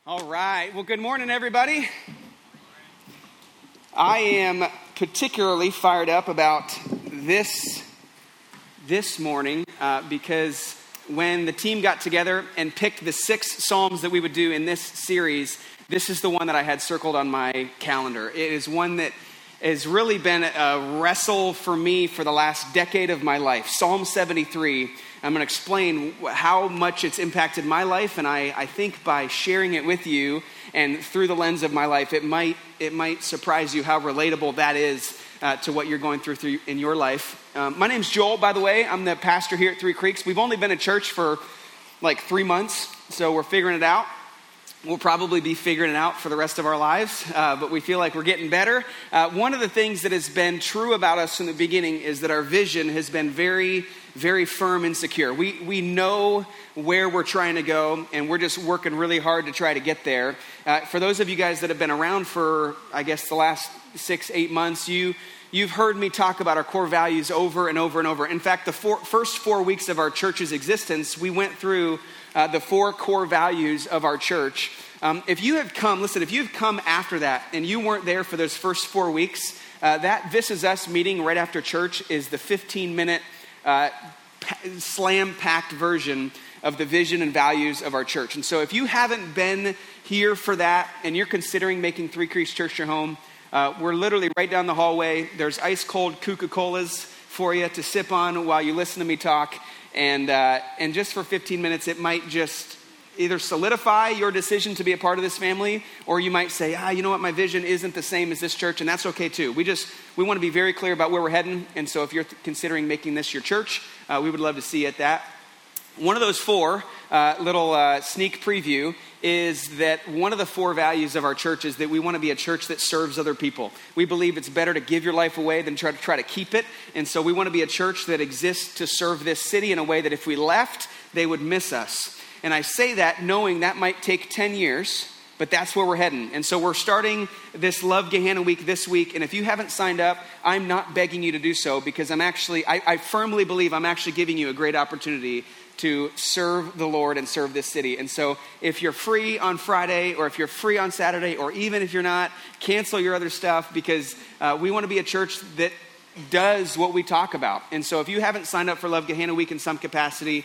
All right. Well, good morning, everybody. I am particularly fired up about this morning because when the team got together and picked the 6 Psalms that we would do in this series, this is the one that I had circled on my calendar. It is one that has really been a wrestle for me for the last decade of my life. Psalm 73. I'm going to explain how much it's impacted my life, and I think by sharing it with you and through the lens of my life, it might surprise you how relatable that is to what you're going through in your life. My name's Joel, by the way. I'm the pastor here at Three Creeks. We've only been at church for like 3 months, so we're figuring it out. We'll probably be figuring it out for the rest of our lives, but we feel like we're getting better. One of the things that has been true about us from the beginning is that our vision has been very, very firm and secure. We know where we're trying to go, and we're just working really hard to try to get there. For those of you guys that have been around for, I guess, the last 6-8 months, you've heard me talk about our core values over and over and over. In fact, the first 4 weeks of our church's existence, we went through the 4 core values of our church. If you have come after that and you weren't there for those first 4 weeks, that This Is Us meeting right after church is the 15-minute slam-packed version of the vision and values of our church. And so if you haven't been here for that and you're considering making Three Creeks Church your home, we're literally right down the hallway. There's ice-cold Coca-Colas for you to sip on while you listen to me talk. And just for 15 minutes, it might just either solidify your decision to be a part of this family, or you might say, you know what, my vision isn't the same as this church, and that's okay too. We want to be very clear about where we're heading, and so if you're considering making this your church, we would love to see you at that. One of those 4, little sneak preview, is that one of the 4 values of our church is that we want to be a church that serves other people. We believe it's better to give your life away than try to keep it. And so we want to be a church that exists to serve this city in a way that if we left, they would miss us. And I say that knowing that might take 10 years, but that's where we're heading. And so we're starting this Love Gehanna Week this week. And if you haven't signed up, I'm not begging you to do so, because I firmly believe I'm actually giving you a great opportunity to serve the Lord and serve this city. And so if you're free on Friday, or if you're free on Saturday, or even if you're not, cancel your other stuff, because we want to be a church that does what we talk about. And so if you haven't signed up for Love Gehanna Week in some capacity,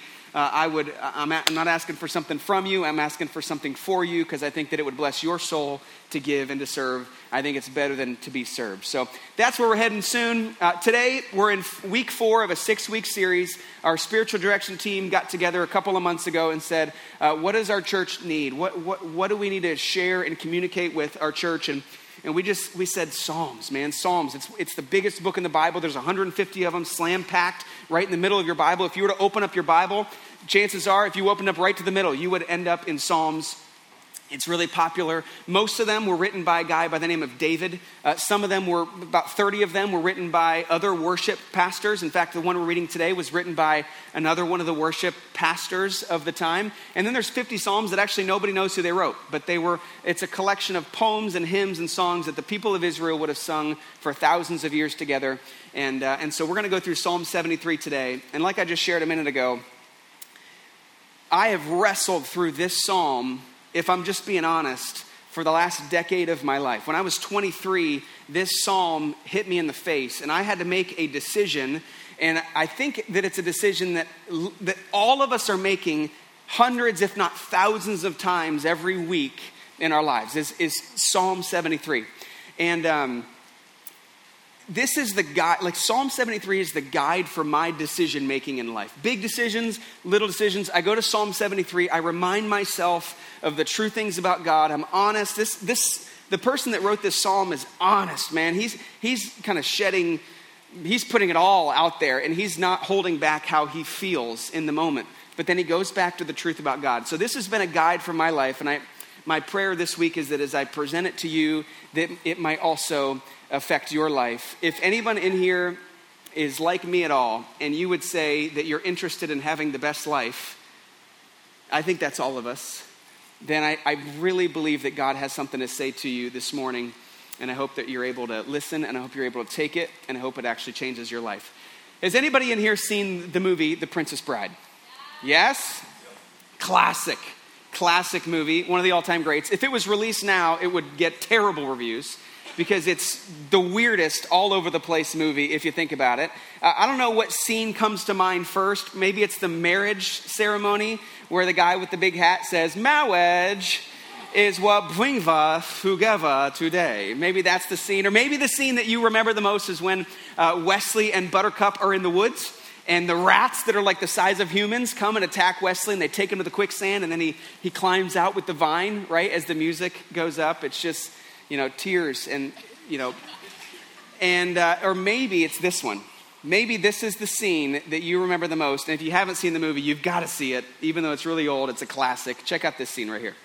I'm not asking for something from you. I'm asking for something for you, because I think that it would bless your soul to give and to serve. I think it's better than to be served. So that's where we're heading soon. Today, we're in week 4 of a 6-week series. Our spiritual direction team got together a couple of months ago and said, what does our church need? What do we need to share and communicate with our church? And we said Psalms, man, Psalms. It's the biggest book in the Bible. There's 150 of them slam-packed right in the middle of your Bible. If you were to open up your Bible, chances are if you opened up right to the middle, you would end up in Psalms. It's really popular. Most of them were written by a guy by the name of David. Some of them about 30 of them were written by other worship pastors. In fact, the one we're reading today was written by another one of the worship pastors of the time. And then there's 50 Psalms that actually nobody knows who they wrote, but it's a collection of poems and hymns and songs that the people of Israel would have sung for thousands of years together. And so we're going to go through Psalm 73 today. And like I just shared a minute ago, I have wrestled through this psalm, if I'm just being honest, for the last decade of my life. When I was 23, this psalm hit me in the face, and I had to make a decision. And I think that it's a decision that all of us are making hundreds, if not thousands of times every week in our lives, is Psalm 73. And this is the guide, like Psalm 73 is the guide for my decision making in life. Big decisions, little decisions. I go to Psalm 73. I remind myself of the true things about God. I'm honest. The person that wrote this psalm is honest, man. He's kind of he's putting it all out there, and he's not holding back how he feels in the moment. But then he goes back to the truth about God. So this has been a guide for my life, and my prayer this week is that as I present it to you, that it might also affect your life. If anyone in here is like me at all, and you would say that you're interested in having the best life, I think that's all of us, then I really believe that God has something to say to you this morning, and I hope that you're able to listen, and I hope you're able to take it, and I hope it actually changes your life. Has anybody in here seen the movie The Princess Bride? Yes? Classic. classic movie, one of the all-time greats. If it was released now, it would get terrible reviews because it's the weirdest all over the place movie if you think about it. I don't know what scene comes to mind first. Maybe it's the marriage ceremony where the guy with the big hat says, "Marriage is what brings us together today." Maybe that's the scene. Or maybe the scene that you remember the most is when Wesley and Buttercup are in the woods and the rats that are like the size of humans come and attack Wesley and they take him to the quicksand and then he climbs out with the vine, right, as the music goes up. It's just, tears and, or maybe it's this one. Maybe this is the scene that you remember the most. And if you haven't seen the movie, you've got to see it. Even though it's really old, it's a classic. Check out this scene right here.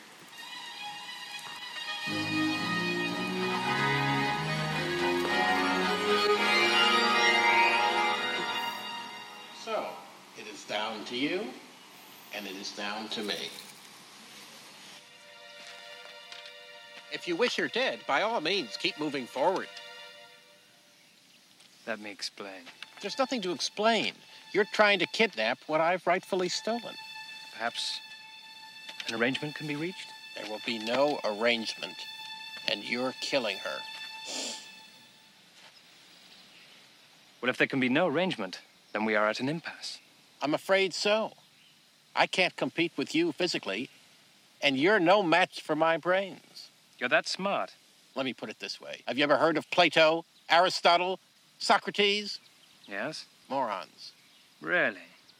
So, it is down to you, and it is down to me. If you wish her dead, by all means, keep moving forward. Let me explain. There's nothing to explain. You're trying to kidnap what I've rightfully stolen. Perhaps an arrangement can be reached? There will be no arrangement, and you're killing her. Well, if there can be no arrangement, then we are at an impasse. I'm afraid so. I can't compete with you physically, and you're no match for my brains. You're that smart. Let me put it this way. Have you ever heard of Plato, Aristotle, Socrates? Yes? Morons. Really?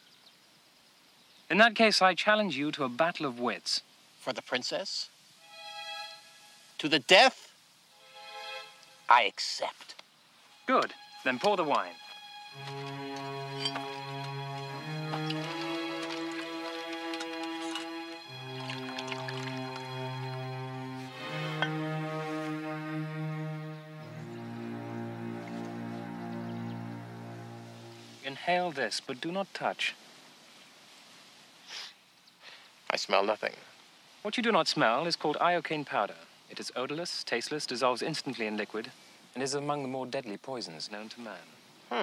In that case, I challenge you to a battle of wits. For the princess? To the death? I accept. Good. Then pour the wine. Inhale this, but do not touch. I smell nothing. What you do not smell is called iocane powder. It is odorless, tasteless, dissolves instantly in liquid, and is among the more deadly poisons known to man.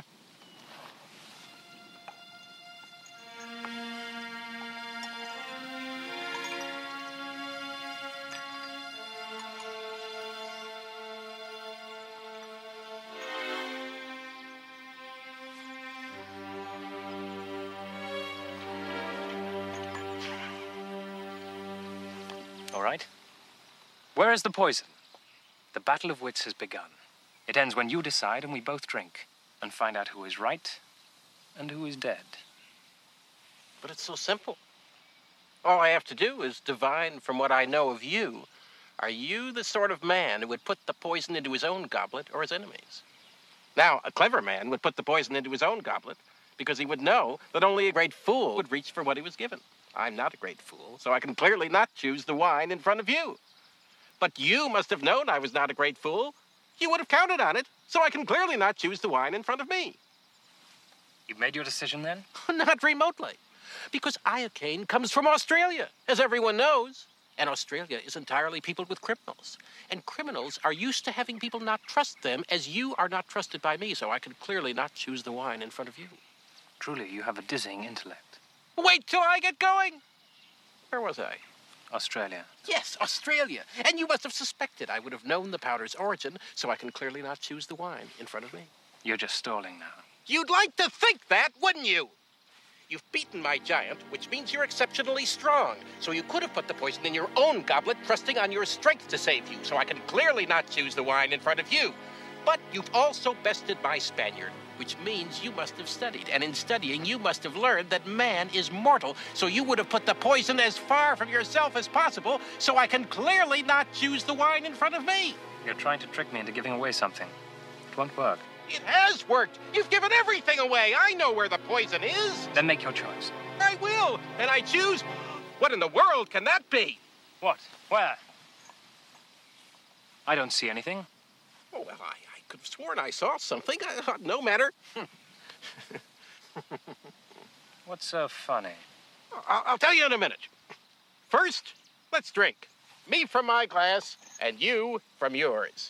All right. Where is the poison? The battle of wits has begun. It ends when you decide and we both drink and find out who is right and who is dead. But it's so simple. All I have to do is divine from what I know of you. Are you the sort of man who would put the poison into his own goblet or his enemy's? Now, a clever man would put the poison into his own goblet because he would know that only a great fool would reach for what he was given. I'm not a great fool, so I can clearly not choose the wine in front of you. But you must have known I was not a great fool. You would have counted on it, so I can clearly not choose the wine in front of me. You've made your decision then? Not remotely. Because iocane comes from Australia, as everyone knows. And Australia is entirely peopled with criminals. And criminals are used to having people not trust them as you are not trusted by me, so I can clearly not choose the wine in front of you. Truly, you have a dizzying intellect. Wait till I get going. Where was I? Australia. Yes, Australia. And you must have suspected I would have known the powder's origin, so I can clearly not choose the wine in front of me. You're just stalling now. You'd like to think that, wouldn't you? You've beaten my giant, which means you're exceptionally strong. So you could have put the poison in your own goblet, trusting on your strength to save you, so I can clearly not choose the wine in front of you. But you've also bested my Spaniard, which means you must have studied. And in studying, you must have learned that man is mortal. So you would have put the poison as far from yourself as possible, so I can clearly not choose the wine in front of me. You're trying to trick me into giving away something. It won't work. It has worked. You've given everything away. I know where the poison is. Then make your choice. I will. And I choose. What in the world can that be? What? Where? I don't see anything. Oh, well, I could have sworn I saw something. No matter. What's so funny? I'll tell you in a minute. First, let's drink. Me from my glass, and you from yours.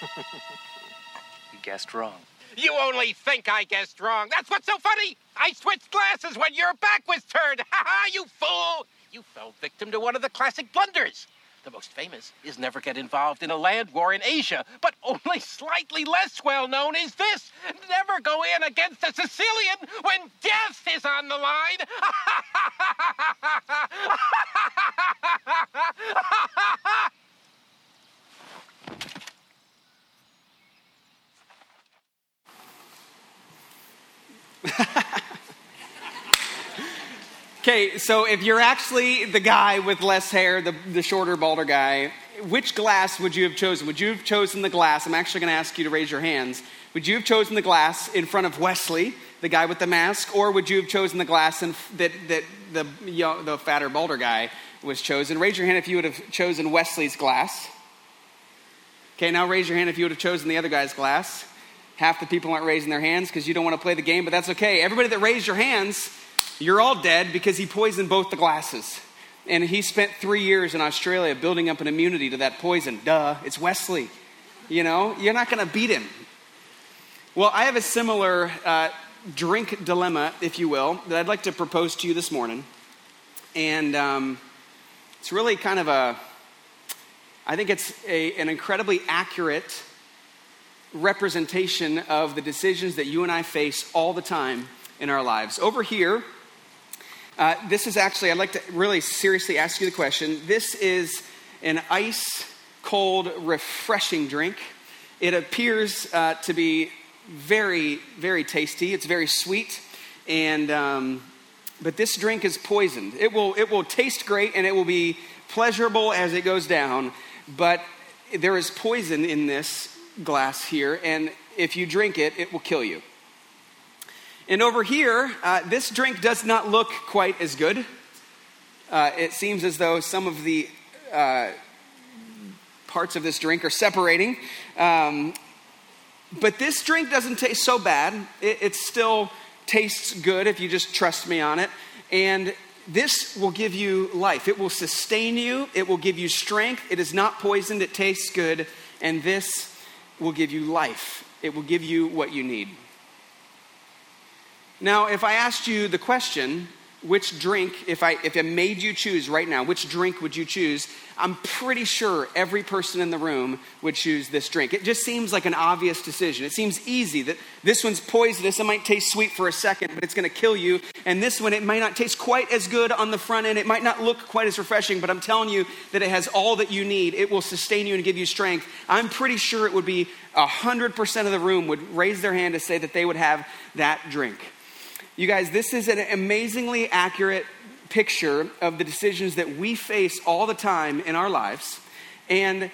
You guessed wrong. You only think I guessed wrong. That's what's so funny. I switched glasses when your back was turned. Ha ha, you fool. You fell victim to one of the classic blunders. The most famous is never get involved in a land war in Asia, but only slightly less well known is this: never go in against a Sicilian when death is on the line. Okay, so if you're actually the guy with less hair, the shorter, balder guy, which glass would you have chosen? Would you have chosen the glass? I'm actually going to ask you to raise your hands. Would you have chosen the glass in front of Wesley, the guy with the mask, or would you have chosen the glass that the fatter, balder guy was chosen? Raise your hand if you would have chosen Wesley's glass. Okay, now raise your hand if you would have chosen the other guy's glass. Half the people aren't raising their hands because you don't want to play the game, but that's okay. Everybody that raised your hands, you're all dead because he poisoned both the glasses. And he spent 3 years in Australia building up an immunity to that poison. Duh, it's Wesley. You know, you're not going to beat him. Well, I have a similar drink dilemma, if you will, that I'd like to propose to you this morning. And it's really kind of I think it's an incredibly accurate representation of the decisions that you and I face all the time in our lives. Over here, this is actually, I'd like to really seriously ask you the question. This is an ice-cold, refreshing drink. It appears to be very, very tasty. It's very sweet, but this drink is poisoned. It will taste great and it will be pleasurable as it goes down, but there is poison in this glass here, and if you drink it, it will kill you. And over here, this drink does not look quite as good. It seems as though some of the parts of this drink are separating. But this drink doesn't taste so bad. It still tastes good if you just trust me on it. And this will give you life. It will sustain you. It will give you strength. It is not poisoned. It tastes good. And this will give you life. It will give you what you need. Now, if I asked you the question, which drink, if I made you choose right now, which drink would you choose? I'm pretty sure every person in the room would choose this drink. It just seems like an obvious decision. It seems easy that this one's poisonous. It might taste sweet for a second, but it's going to kill you. And this one, it might not taste quite as good on the front end. It might not look quite as refreshing, but I'm telling you that it has all that you need. It will sustain you and give you strength. I'm pretty sure it would be 100% of the room would raise their hand to say that they would have that drink. You guys, this is an amazingly accurate picture of the decisions that we face all the time in our lives. And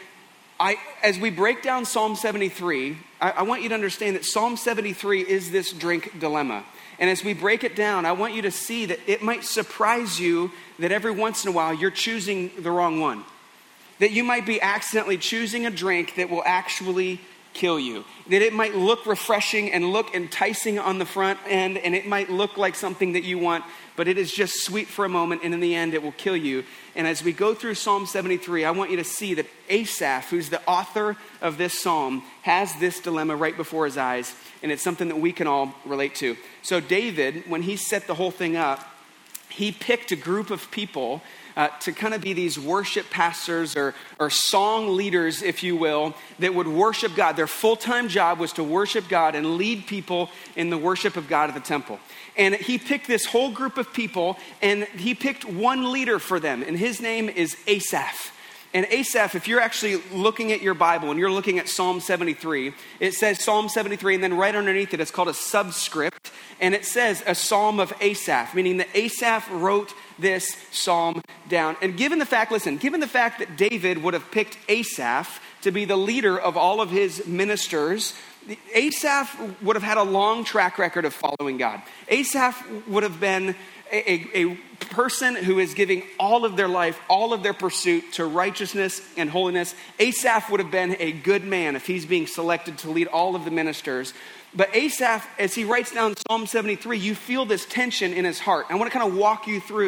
as we break down Psalm 73, I want you to understand that Psalm 73 is this drink dilemma. And as we break it down, I want you to see that it might surprise you that every once in a while you're choosing the wrong one. That you might be accidentally choosing a drink that will actually kill you. That it might look refreshing and look enticing on the front end, and it might look like something that you want, but it is just sweet for a moment, and in the end, it will kill you. And as we go through Psalm 73, I want you to see that Asaph, who's the author of this psalm, has this dilemma right before his eyes, and it's something that we can all relate to. So David, when he set the whole thing up, he picked a group of people to kind of be these worship pastors or song leaders, if you will, that would worship God. Their full-time job was to worship God and lead people in the worship of God at the temple. And he picked this whole group of people, and he picked one leader for them, and his name is Asaph. And Asaph, if you're actually looking at your Bible and you're looking at Psalm 73, it says Psalm 73, and then right underneath it, it's called a subscript, and it says a Psalm of Asaph, meaning that Asaph wrote this psalm down. And given the fact that David would have picked Asaph to be the leader of all of his ministers, Asaph would have had a long track record of following God. Asaph would have been a person who is giving all of their life, all of their pursuit to righteousness and holiness. Asaph would have been a good man if he's being selected to lead all of the ministers. But Asaph, as he writes down Psalm 73, you feel this tension in his heart. I want to kind of walk you through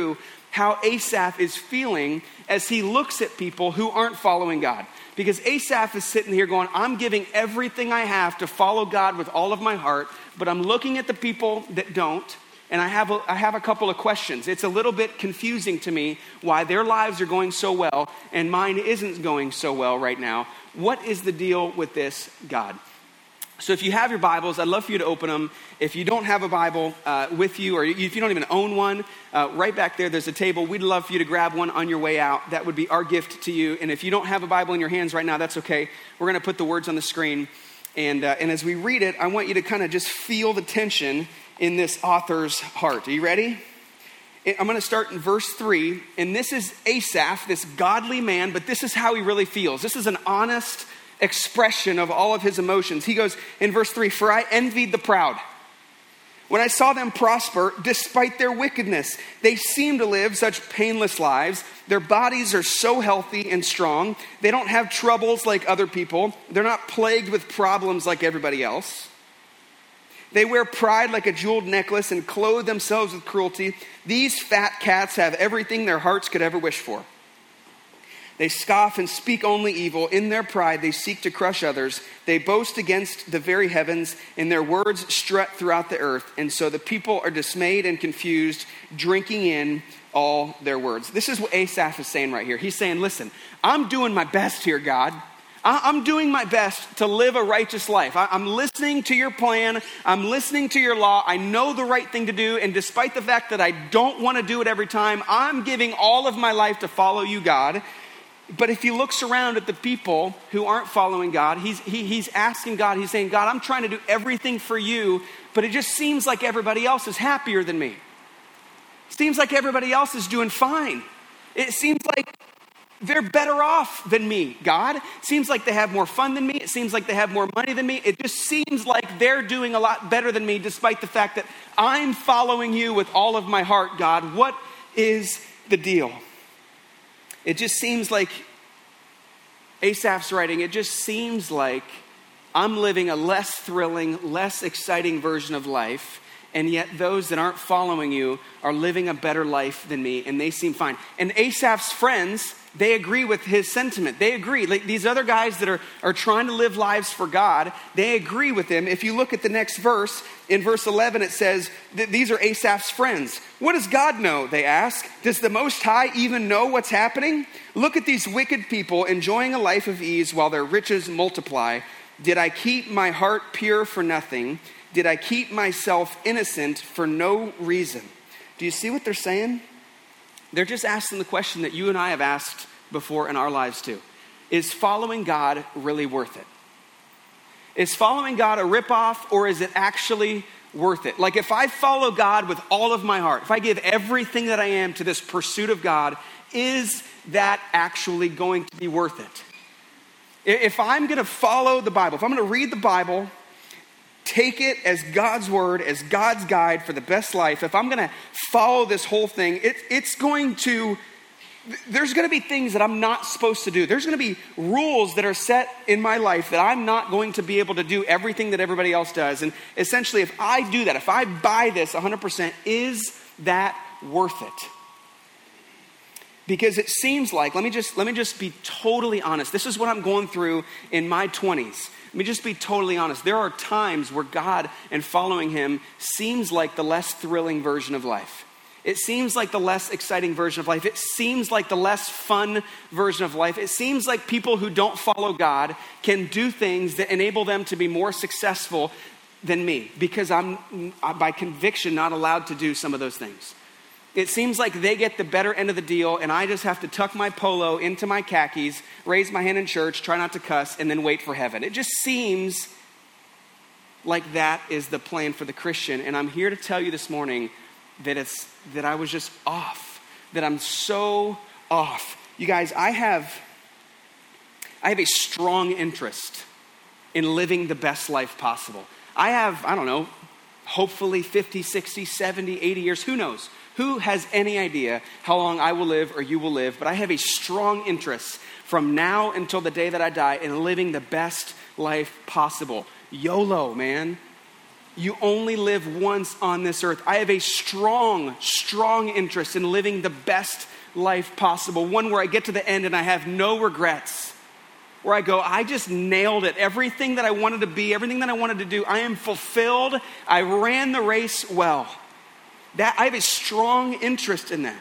how Asaph is feeling as he looks at people who aren't following God. Because Asaph is sitting here going, I'm giving everything I have to follow God with all of my heart, but I'm looking at the people that don't, and I have a couple of questions. It's a little bit confusing to me why their lives are going so well and mine isn't going so well right now. What is the deal with this, God? So if you have your Bibles, I'd love for you to open them. If you don't have a Bible with you, or if you don't even own one, right back there's a table. We'd love for you to grab one on your way out. That would be our gift to you. And if you don't have a Bible in your hands right now, that's okay. We're going to put the words on the screen. And as we read it, I want you to kind of just feel the tension in this author's heart. Are you ready? I'm going to start in verse 3. And this is Asaph, this godly man, but this is how he really feels. This is an honest expression of all of his emotions. He goes in verse 3, for I envied the proud when I saw them prosper despite their wickedness. They seem to live such painless lives. Their bodies are so healthy and strong. They don't have troubles like other people. They're not plagued with problems like everybody else. They wear pride like a jeweled necklace and clothe themselves with cruelty. These fat cats have everything their hearts could ever wish for. They scoff and speak only evil. In their pride, they seek to crush others. They boast against the very heavens, and their words strut throughout the earth. And so the people are dismayed and confused, drinking in all their words. This is what Asaph is saying right here. He's saying, listen, I'm doing my best here, God. I'm doing my best to live a righteous life. I'm listening to your plan. I'm listening to your law. I know the right thing to do. And despite the fact that I don't want to do it every time, I'm giving all of my life to follow you, God. But if he looks around at the people who aren't following God, he's asking God, he's saying, God, I'm trying to do everything for you, but it just seems like everybody else is happier than me. Seems like everybody else is doing fine. It seems like they're better off than me, God. Seems like they have more fun than me. It seems like they have more money than me. It just seems like they're doing a lot better than me, despite the fact that I'm following you with all of my heart, God. What is the deal? It just seems like, Asaph's writing, it just seems like I'm living a less thrilling, less exciting version of life, and yet those that aren't following you are living a better life than me, and they seem fine. And Asaph's friends, they agree with his sentiment. They agree. Like these other guys that are trying to live lives for God, they agree with him. If you look at the next verse, in verse 11, it says that these are Asaph's friends. What does God know, they ask? Does the Most High even know what's happening? Look at these wicked people enjoying a life of ease while their riches multiply. Did I keep my heart pure for nothing? Did I keep myself innocent for no reason? Do you see what they're saying? They're just asking the question that you and I have asked before in our lives too. Is following God really worth it? Is following God a ripoff, or is it actually worth it? Like if I follow God with all of my heart, if I give everything that I am to this pursuit of God, is that actually going to be worth it? If I'm going to follow the Bible, if I'm going to read the Bible, take it as God's word, as God's guide for the best life, if I'm going to follow this whole thing, there's going to be things that I'm not supposed to do. There's going to be rules that are set in my life that I'm not going to be able to do everything that everybody else does. And essentially, if I do that, if I buy this 100%, is that worth it? Because it seems like, let me just be totally honest. This is what I'm going through in my 20s. Let me just be totally honest. There are times where God and following him seems like the less thrilling version of life. It seems like the less exciting version of life. It seems like the less fun version of life. It seems like people who don't follow God can do things that enable them to be more successful than me, because I'm by conviction not allowed to do some of those things. It seems like they get the better end of the deal, and I just have to tuck my polo into my khakis, raise my hand in church, try not to cuss, and then wait for heaven. It just seems like that is the plan for the Christian. And I'm here to tell you this morning that I was just off, that I'm so off. You guys, I have a strong interest in living the best life possible. I have, hopefully 50, 60, 70, 80 years, who knows? Who has any idea how long I will live or you will live? But I have a strong interest from now until the day that I die in living the best life possible. YOLO, man. You only live once on this earth. I have a strong, strong interest in living the best life possible. One where I get to the end and I have no regrets. Where I go, I just nailed it. Everything that I wanted to be, everything that I wanted to do, I am fulfilled. I ran the race well. That I have a strong interest in that.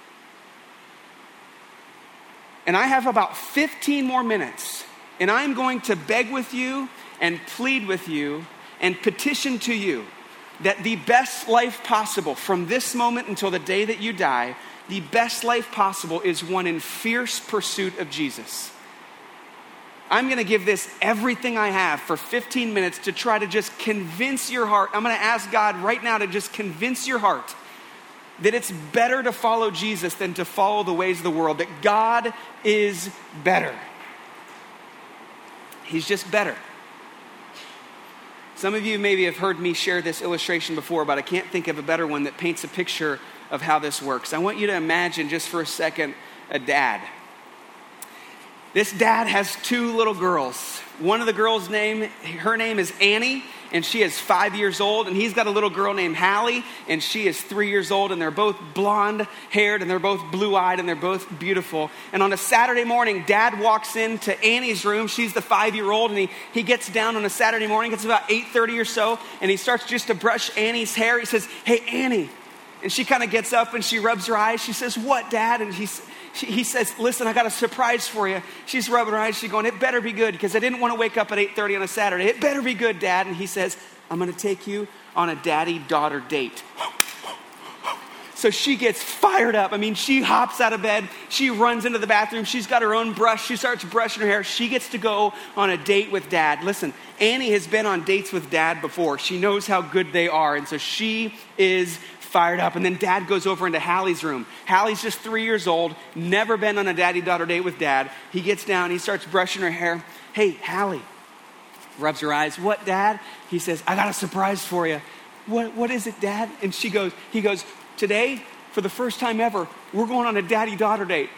And I have about 15 more minutes. And I'm going to beg with you and plead with you and petition to you that the best life possible from this moment until the day that you die, the best life possible is one in fierce pursuit of Jesus. I'm going to give this everything I have for 15 minutes to try to just convince your heart. I'm going to ask God right now to just convince your heart that it's better to follow Jesus than to follow the ways of the world, that God is better. He's just better. Some of you maybe have heard me share this illustration before, but I can't think of a better one that paints a picture of how this works. I want you to imagine just for a second a dad. This dad has two little girls. One of the girls' her name is Annie, and she is 5 years old. And he's got a little girl named Hallie, and she is 3 years old. And they're both blonde-haired, and they're both blue-eyed, and they're both beautiful. And on a Saturday morning, Dad walks into Annie's room. She's the 5-year-old, and he gets down on a Saturday morning. It's about 8:30 or so, and he starts just to brush Annie's hair. He says, "Hey, Annie." And she kind of gets up, and she rubs her eyes. She says, "What, Dad?" And he says, "Listen, I got a surprise for you." She's rubbing her eyes. She's going, "It better be good, because I didn't want to wake up at 8:30 on a Saturday. It better be good, Dad." And he says, "I'm going to take you on a daddy-daughter date." So she gets fired up. I mean, she hops out of bed. She runs into the bathroom. She's got her own brush. She starts brushing her hair. She gets to go on a date with Dad. Listen, Annie has been on dates with Dad before. She knows how good they are. And so she is fired up. And then Dad goes over into Hallie's room. Hallie's just 3 years old, never been on a daddy-daughter date with Dad. He gets down, he starts brushing her hair. "Hey, Hallie." Rubs her eyes. "What, Dad?" He says, "I got a surprise for you." What is it, Dad?" And he goes, "Today, for the first time ever, we're going on a daddy-daughter date."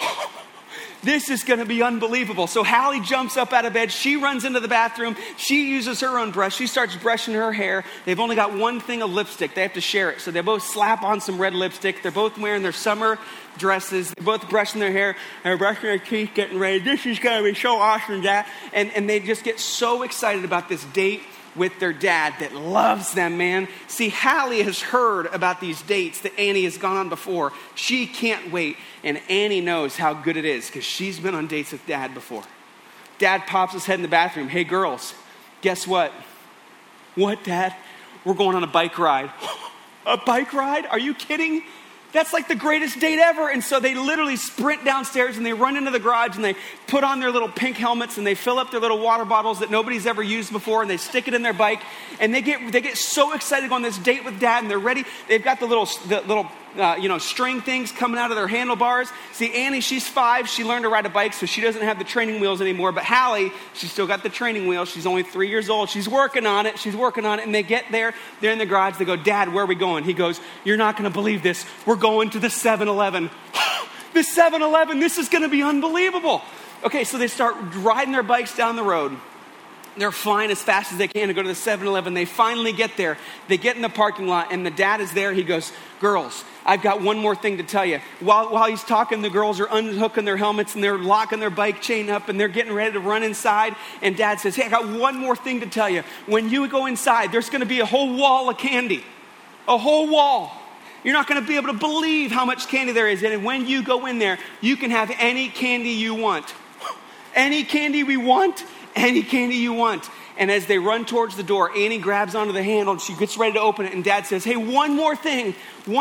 This is going to be unbelievable. So Hallie jumps up out of bed. She runs into the bathroom. She uses her own brush. She starts brushing her hair. They've only got one thing of lipstick. They have to share it. So they both slap on some red lipstick. They're both wearing their summer dresses. They're both brushing their hair. They're brushing their teeth, getting ready. "This is going to be so awesome, Dad." And they just get so excited about this date with their dad that loves them, man. See, Hallie has heard about these dates that Annie has gone on before. She can't wait. And Annie knows how good it is because she's been on dates with Dad before. Dad pops his head in the bathroom. "Hey, girls, guess what?" "What, Dad?" "We're going on a bike ride." "A bike ride? Are you kidding? That's like the greatest date ever." And so they literally sprint downstairs and they run into the garage and they put on their little pink helmets and they fill up their little water bottles that nobody's ever used before and they stick it in their bike and they get so excited to go on this date with Dad and they're ready. They've got the little string things coming out of their handlebars. See, Annie, she's 5. She learned to ride a bike, so she doesn't have the training wheels anymore. But Hallie, she's still got the training wheels. She's only 3 years old. She's working on it. And they get there. They're in the garage. They go, "Dad, where are we going?" He goes, "You're not going to believe this. We're going to the 7-Eleven. The 7-Eleven, this is going to be unbelievable." Okay, so they start riding their bikes down the road. They're flying as fast as they can to go to the 7-Eleven. They finally get there. They get in the parking lot, and the dad is there. He goes, "Girls, I've got one more thing to tell you." While he's talking, the girls are unhooking their helmets, and they're locking their bike chain up, and they're getting ready to run inside. And Dad says, "Hey, I got one more thing to tell you. When you go inside, there's going to be a whole wall of candy. A whole wall. You're not going to be able to believe how much candy there is. And when you go in there, you can have any candy you want." Any candy we want, any candy you want. And as they run towards the door, Annie grabs onto the handle and she gets ready to open it. And Dad says, "Hey, one more thing.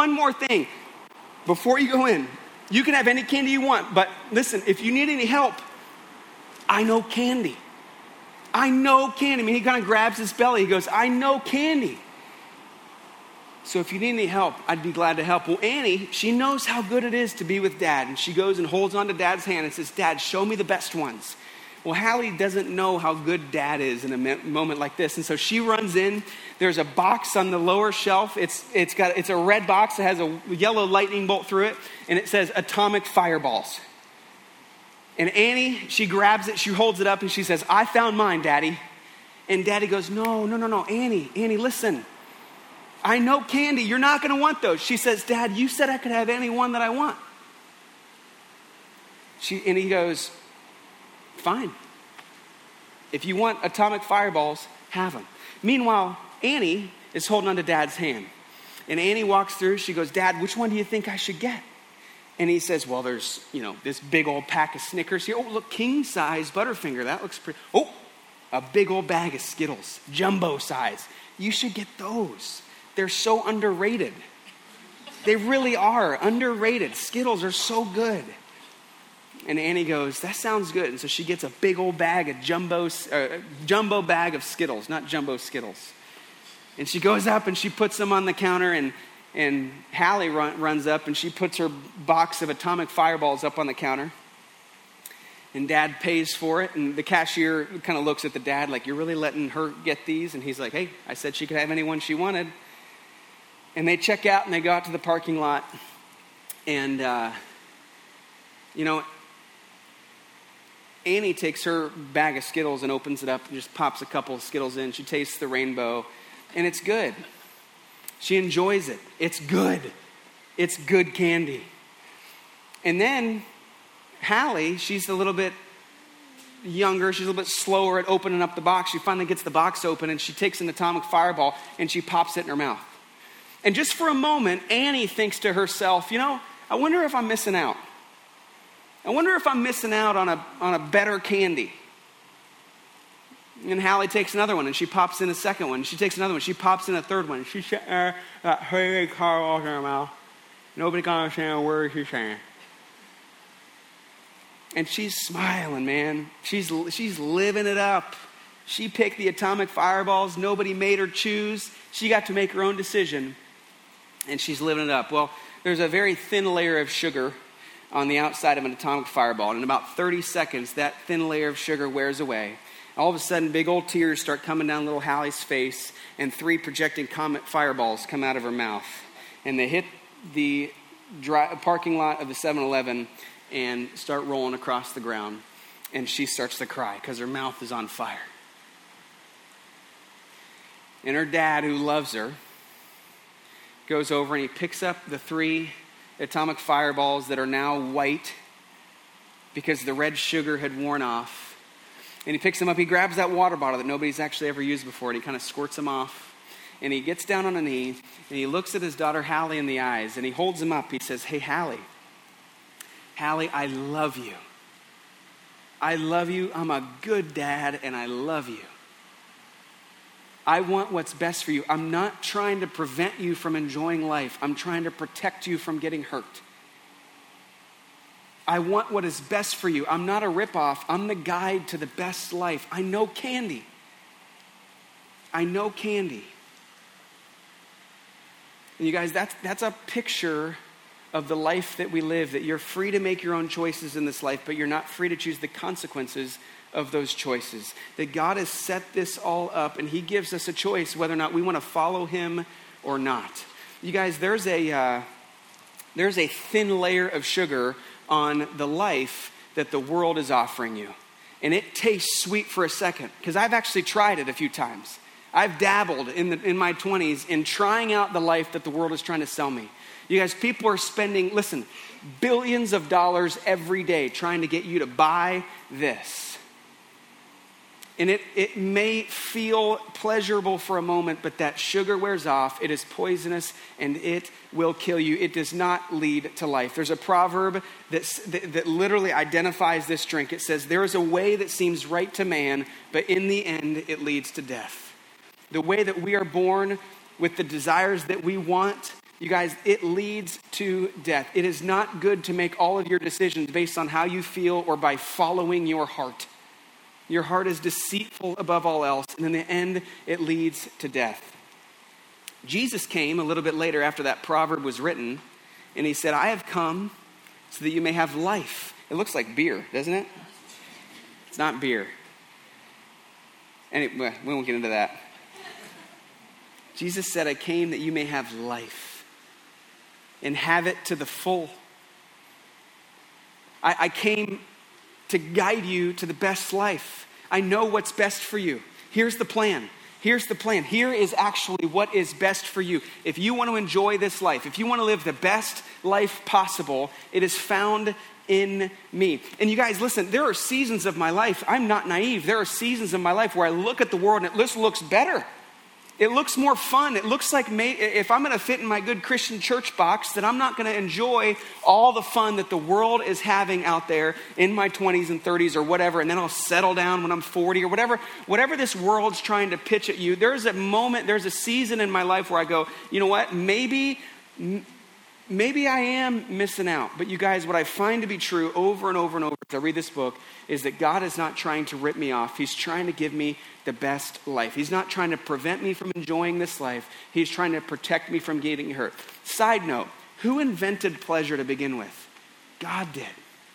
Before you go in, you can have any candy you want. But listen, if you need any help, I know candy. I know candy." I mean, he kind of grabs his belly. He goes, "I know candy. So if you need any help, I'd be glad to help." Well, Annie, she knows how good it is to be with Dad. And she goes and holds onto Dad's hand and says, "Dad, show me the best ones." Well, Hallie doesn't know how good Dad is in a moment like this. And so she runs in. There's a box on the lower shelf. It's a red box that has a yellow lightning bolt through it. And it says atomic fireballs. And Annie, she grabs it. She holds it up and she says, "I found mine, Daddy." And Daddy goes, no, Annie, listen. I know candy. You're not going to want those. She says, Dad, you said I could have any one that I want. And he goes, fine. If you want atomic fireballs, have them. Meanwhile, Annie is holding onto Dad's hand. And Annie walks through. She goes, Dad, which one do you think I should get? And he says, well, there's, this big old pack of Snickers here. Oh, look, king size Butterfinger. That looks pretty. Oh, a big old bag of Skittles, jumbo size. You should get those. They're so underrated. They really are underrated. Skittles are so good. And Annie goes, that sounds good. And so she gets a big old bag of jumbo bag of Skittles, not jumbo Skittles. And she goes up and she puts them on the counter, and Hallie runs up and she puts her box of atomic fireballs up on the counter. And Dad pays for it, and the cashier kind of looks at the dad like, you're really letting her get these? And he's like, hey, I said she could have any one she wanted. And they check out and they go out to the parking lot. And, Annie takes her bag of Skittles and opens it up and just pops a couple of Skittles in. She tastes the rainbow, and it's good. She enjoys it. It's good. It's good candy. And then Hallie, she's a little bit younger. She's a little bit slower at opening up the box. She finally gets the box open, and she takes an atomic fireball, and she pops it in her mouth. And just for a moment, Annie thinks to herself, I wonder if I'm missing out. I wonder if I'm missing out on a better candy. And Hallie takes another one, and she pops in a second one. She takes another one. She pops in a third one. She's sitting there, that hey car walking in her mouth. Nobody can understand a word she's saying. And she's smiling, man. She's living it up. She picked the atomic fireballs. Nobody made her choose. She got to make her own decision, and she's living it up. Well, there's a very thin layer of sugar on the outside of an atomic fireball. And in about 30 seconds, that thin layer of sugar wears away. All of a sudden, big old tears start coming down little Hallie's face, and 3 projecting comet fireballs come out of her mouth. And they hit the parking lot of the 7-Eleven and start rolling across the ground. And she starts to cry because her mouth is on fire. And her dad, who loves her, goes over and he picks up the 3 atomic fireballs that are now white because the red sugar had worn off. And he picks them up. He grabs that water bottle that nobody's actually ever used before, and he kind of squirts them off. And he gets down on a knee, and he looks at his daughter Hallie in the eyes, and he holds them up. He says, hey, Hallie, I love you. I love you. I'm a good dad, and I love you. I want what's best for you. I'm not trying to prevent you from enjoying life. I'm trying to protect you from getting hurt. I want what is best for you. I'm not a ripoff. I'm the guide to the best life. I know candy. And you guys, that's a picture of the life that we live, that you're free to make your own choices in this life, but you're not free to choose the consequences of those choices. That God has set this all up, and he gives us a choice whether or not we want to follow him or not. You guys, there's a thin layer of sugar on the life that the world is offering you. And it tastes sweet for a second, because I've actually tried it a few times. I've dabbled in my 20s in trying out the life that the world is trying to sell me. You guys, people are spending, billions of dollars every day trying to get you to buy this. And it may feel pleasurable for a moment, but that sugar wears off. It is poisonous, and it will kill you. It does not lead to life. There's a proverb that literally identifies this drink. It says, there is a way that seems right to man, but in the end, it leads to death. The way that we are born with the desires that we want, you guys, it leads to death. It is not good to make all of your decisions based on how you feel or by following your heart. Your heart is deceitful above all else, and in the end, it leads to death. Jesus came a little bit later after that proverb was written, and he said, I have come so that you may have life. It looks like beer, doesn't it? It's not beer. Anyway, we won't get into that. Jesus said, I came that you may have life and have it to the full. I came to guide you to the best life. I know what's best for you. Here's the plan. Here's the plan. Here is actually what is best for you. If you want to enjoy this life, if you want to live the best life possible, it is found in me. And you guys, listen, there are seasons of my life, I'm not naive. There are seasons of my life where I look at the world and it just looks better. It looks more fun. It looks like if I'm going to fit in my good Christian church box, that I'm not going to enjoy all the fun that the world is having out there in my 20s and 30s or whatever, and then I'll settle down when I'm 40 or whatever this world's trying to pitch at you. There's a moment, there's a season in my life where I go, you know what, maybe I am missing out. But you guys, what I find to be true over and over and over as I read this book is that God is not trying to rip me off. He's trying to give me the best life. He's not trying to prevent me from enjoying this life. He's trying to protect me from getting hurt. Side note, who invented pleasure to begin with? God did.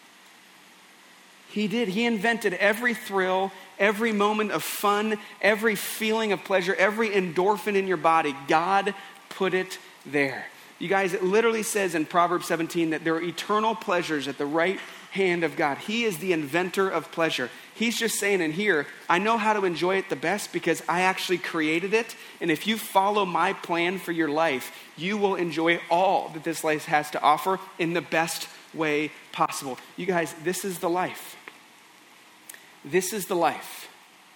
He did. He invented every thrill, every moment of fun, every feeling of pleasure, every endorphin in your body. God put it there. You guys, it literally says in Proverbs 17 that there are eternal pleasures at the right hand of God. He is the inventor of pleasure. He's just saying in here, I know how to enjoy it the best because I actually created it. And if you follow my plan for your life, you will enjoy all that this life has to offer in the best way possible. You guys, this is the life. This is the life.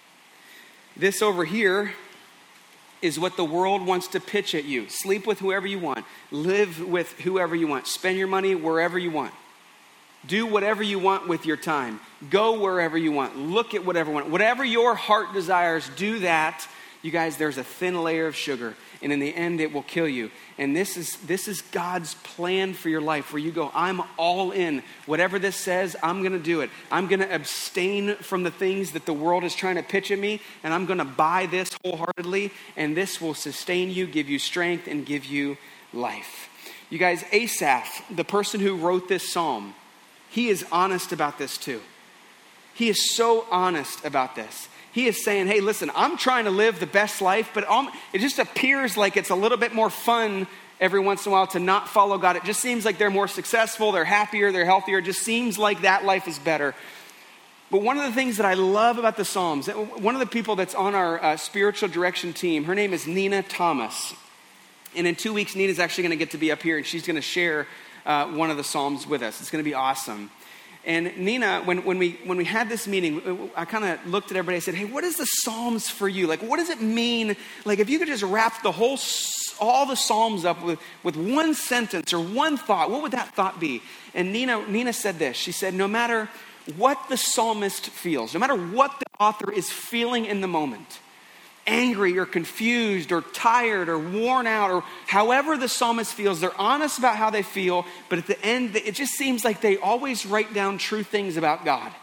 This over here is what the world wants to pitch at you. Sleep with whoever you want. Live with whoever you want. Spend your money wherever you want. Do whatever you want with your time. Go wherever you want. Look at whatever you want. Whatever your heart desires, do that. You guys, there's a thin layer of sugar, and in the end, it will kill you. And this is God's plan for your life, where you go, I'm all in. Whatever this says, I'm going to do it. I'm going to abstain from the things that the world is trying to pitch at me, and I'm going to buy this wholeheartedly, and this will sustain you, give you strength, and give you life. You guys, Asaph, the person who wrote this psalm, he is honest about this too. He is so honest about this. He is saying, hey, listen, I'm trying to live the best life, but it just appears like it's a little bit more fun every once in a while to not follow God. It just seems like they're more successful, they're happier, they're healthier. It just seems like that life is better. But one of the things that I love about the Psalms, one of the people that's on our spiritual direction team, her name is Nina Thomas. And in 2 weeks, Nina's actually going to get to be up here, and she's going to share one of the Psalms with us. It's going to be awesome. And Nina, when we had this meeting, I kind of looked at everybody and said, hey, what is the Psalms for you? Like, what does it mean? Like, if you could just wrap all the Psalms up with one sentence or one thought, what would that thought be? And Nina said this. She said, no matter what the psalmist feels, no matter what the author is feeling in the moment, angry or confused or tired or worn out or however the psalmist feels, they're honest about how they feel, but at the end, it just seems like they always write down true things about God.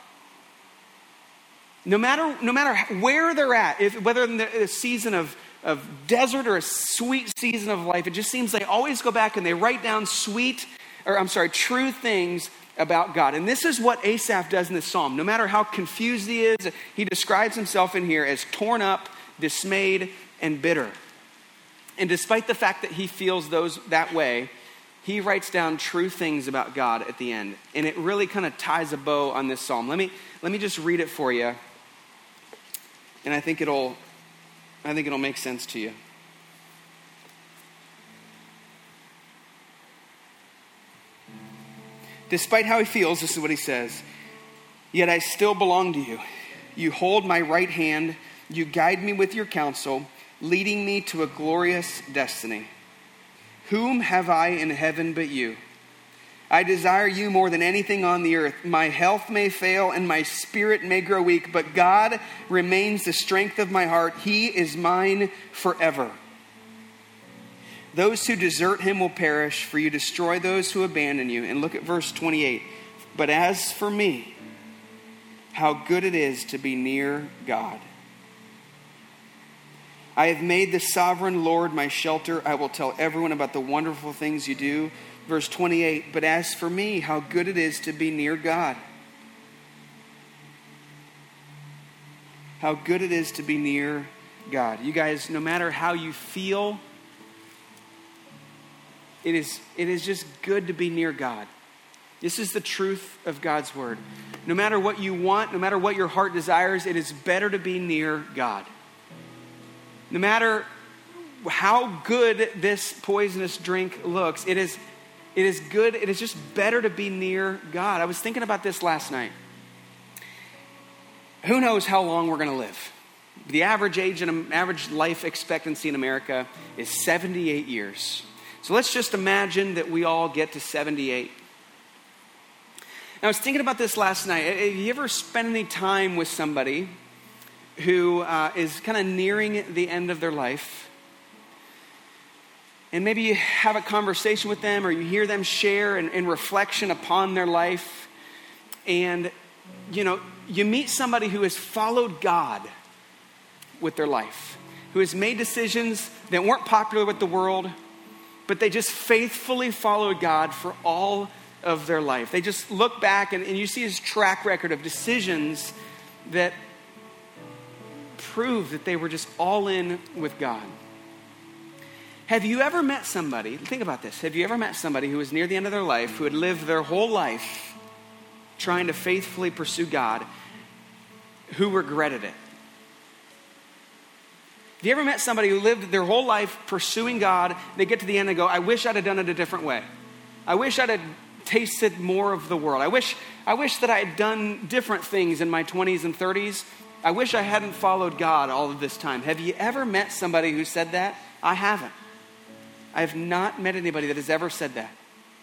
No matter where they're at, whether in the season of desert or a sweet season of life, it just seems they always go back and they write down true things about God. And this is what Asaph does in this psalm. No matter how confused he is, he describes himself in here as torn up, dismayed, and bitter. And despite the fact that he feels that way, he writes down true things about God at the end. And it really kind of ties a bow on this psalm. Let me just read it for you. And I think it'll make sense to you. Despite how he feels, this is what he says. Yet I still belong to you. You hold my right hand. You guide me with your counsel, leading me to a glorious destiny. Whom have I in heaven but you? I desire you more than anything on the earth. My health may fail and my spirit may grow weak, but God remains the strength of my heart. He is mine forever. Those who desert him will perish, for you destroy those who abandon you. And look at verse 28. But as for me, how good it is to be near God. I have made the sovereign Lord my shelter. I will tell everyone about the wonderful things you do. Verse 28, but as for me, how good it is to be near God. How good it is to be near God. You guys, no matter how you feel, it is just good to be near God. This is the truth of God's word. No matter what you want, no matter what your heart desires, it is better to be near God. No matter how good this poisonous drink looks, it is good. It is just better to be near God. I was thinking about this last night. Who knows how long we're going to live? The average age and average life expectancy in America is 78 years. So let's just imagine that we all get to 78. Now, I was thinking about this last night. Have you ever spent any time with somebody who is kind of nearing the end of their life? And maybe you have a conversation with them, or you hear them share in reflection upon their life. And, you meet somebody who has followed God with their life, who has made decisions that weren't popular with the world, but they just faithfully followed God for all of their life. They just look back and you see his track record of decisions that prove that they were just all in with God. Have you ever met somebody, think about this, have you ever met somebody who was near the end of their life, who had lived their whole life trying to faithfully pursue God, who regretted it? Have you ever met somebody who lived their whole life pursuing God, they get to the end and go, I wish I'd have done it a different way. I wish I'd have tasted more of the world. I wish that I had done different things in my 20s and 30s. I wish I hadn't followed God all of this time. Have you ever met somebody who said that? I haven't. I have not met anybody that has ever said that.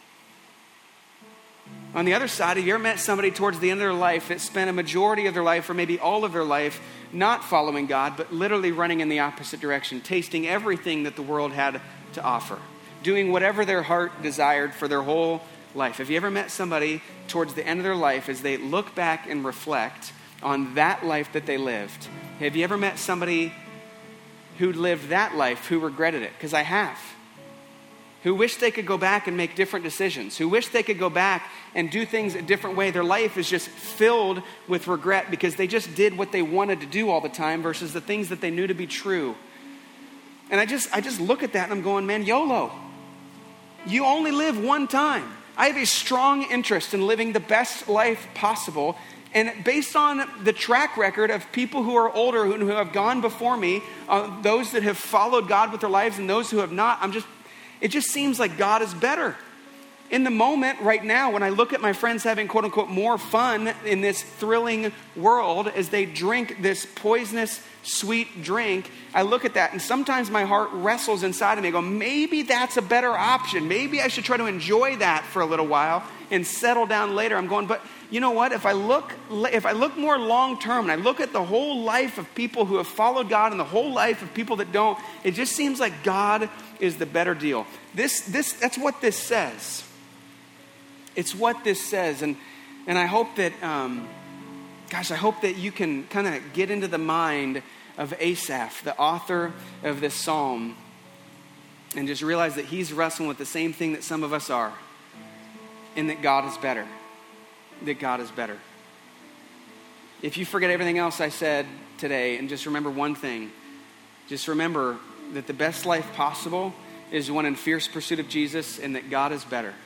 On the other side, have you ever met somebody towards the end of their life that spent a majority of their life, or maybe all of their life, not following God, but literally running in the opposite direction, tasting everything that the world had to offer, doing whatever their heart desired for their whole life? Have you ever met somebody towards the end of their life, as they look back and reflect on that life that they lived? Have you ever met somebody who lived that life who regretted it? Because I have. Who wish they could go back and make different decisions, who wish they could go back and do things a different way. Their life is just filled with regret because they just did what they wanted to do all the time versus the things that they knew to be true. And I just look at that and I'm going, man, YOLO. You only live one time. I have a strong interest in living the best life possible. And based on the track record of people who are older, who have gone before me, those that have followed God with their lives and those who have not, it just seems like God is better. In the moment right now, when I look at my friends having quote unquote more fun in this thrilling world as they drink this poisonous sweet drink, I look at that and sometimes my heart wrestles inside of me. I go, maybe that's a better option. Maybe I should try to enjoy that for a little while and settle down later. I'm going, but you know what? If I look more long term and I look at the whole life of people who have followed God and the whole life of people that don't, it just seems like God is the better deal. That's what this says. It's what this says. And I hope that, I hope that you can kind of get into the mind of Asaph, the author of this psalm, and just realize that he's wrestling with the same thing that some of us are, and that God is better. That God is better. If you forget everything else I said today and just remember one thing, just remember that the best life possible is one in fierce pursuit of Jesus, and that God is better.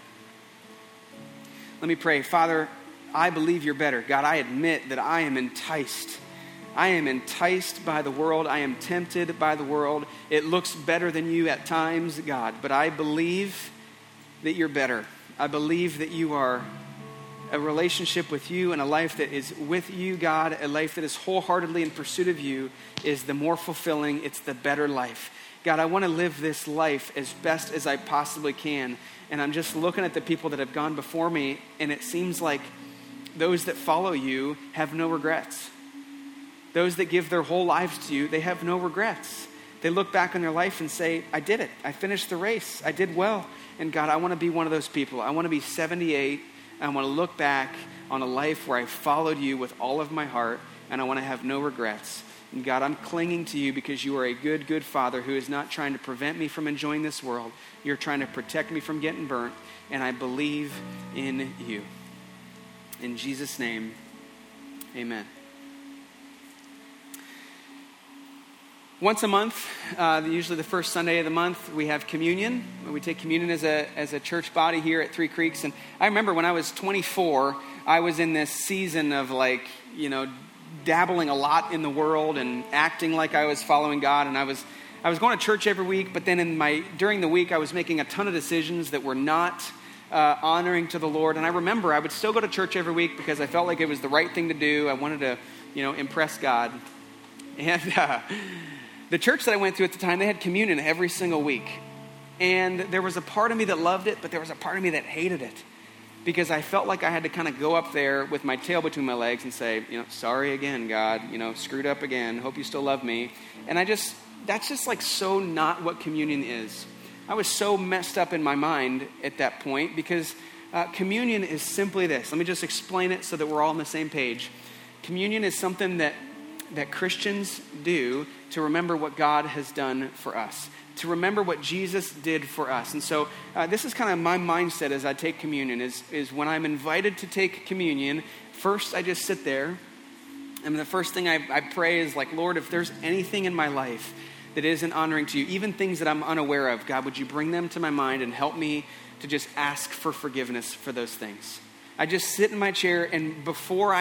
Let me pray. Father, I believe you're better. God, I admit that I am enticed. I am enticed by the world. I am tempted by the world. It looks better than you at times, God, but I believe that you're better. I believe that you are a relationship with you and a life that is with you, God, a life that is wholeheartedly in pursuit of you is the more fulfilling. It's the better life. God, I want to live this life as best as I possibly can. And I'm just looking at the people that have gone before me, and it seems like those that follow you have no regrets. Those that give their whole lives to you, they have no regrets. They look back on their life and say, I did it. I finished the race. I did well. And God, I want to be one of those people. I want to be 78. I want to look back on a life where I followed you with all of my heart, and I want to have no regrets. And God, I'm clinging to you because you are a good, good Father who is not trying to prevent me from enjoying this world. You're trying to protect me from getting burnt, and I believe in you. In Jesus' name, amen. Once a month, usually the first Sunday of the month, we have communion. We take communion as a church body here at Three Creeks. And I remember when I was 24, I was in this season of dabbling a lot in the world and acting like I was following God. And I was going to church every week, but then during the week, I was making a ton of decisions that were not honoring to the Lord. And I remember I would still go to church every week because I felt like it was the right thing to do. I wanted to, impress God. And the church that I went to at the time, they had communion every single week. And there was a part of me that loved it, but there was a part of me that hated it. Because I felt like I had to kind of go up there with my tail between my legs and say, sorry again, God, screwed up again. Hope you still love me. And that's just like so not what communion is. I was so messed up in my mind at that point because communion is simply this. Let me just explain it so that we're all on the same page. Communion is something that Christians do to remember what God has done for us, to remember what Jesus did for us. And so this is kind of my mindset as I take communion, is when I'm invited to take communion, first I just sit there, and the first thing I pray is like, Lord, if there's anything in my life that isn't honoring to you, even things that I'm unaware of, God, would you bring them to my mind and help me to just ask for forgiveness for those things. I just sit in my chair, and before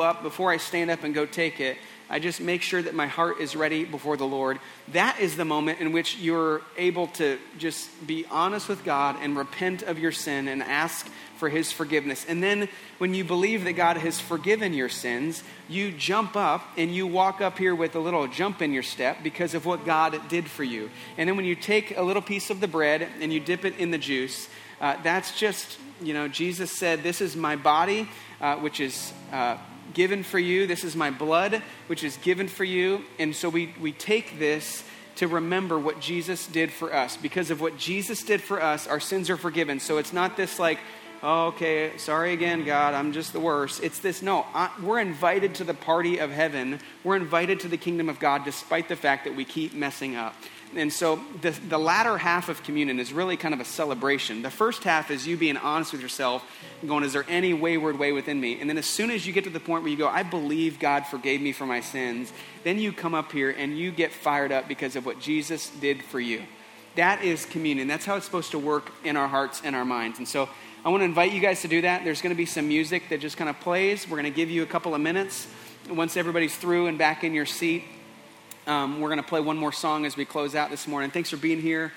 I stand up and go take it, I just make sure that my heart is ready before the Lord. That is the moment in which you're able to just be honest with God and repent of your sin and ask for his forgiveness. And then when you believe that God has forgiven your sins, you jump up and you walk up here with a little jump in your step because of what God did for you. And then when you take a little piece of the bread and you dip it in the juice, that's just, Jesus said, this is my body, which is given for you. This is my blood, which is given for you. And so we take this to remember what Jesus did for us. Because of what Jesus did for us, our sins are forgiven. So it's not this like, oh, okay, sorry again, God, I'm just the worst. It's this, no, we're invited to the party of heaven. We're invited to the kingdom of God despite the fact that we keep messing up. And so the latter half of communion is really kind of a celebration. The first half is you being honest with yourself and going, is there any wayward way within me? And then as soon as you get to the point where you go, I believe God forgave me for my sins, then you come up here and you get fired up because of what Jesus did for you. That is communion. That's how it's supposed to work in our hearts and our minds. And so I want to invite you guys to do that. There's going to be some music that just kind of plays. We're going to give you a couple of minutes. Once everybody's through and back in your seat, we're going to play one more song as we close out this morning. Thanks for being here.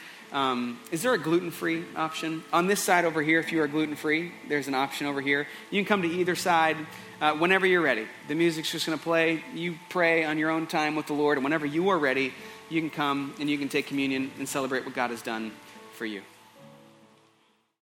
Is there a gluten-free option? On this side over here, if you are gluten-free, there's an option over here. You can come to either side whenever you're ready. The music's just going to play. You pray on your own time with the Lord, and whenever you are ready, you can come and you can take communion and celebrate what God has done for you.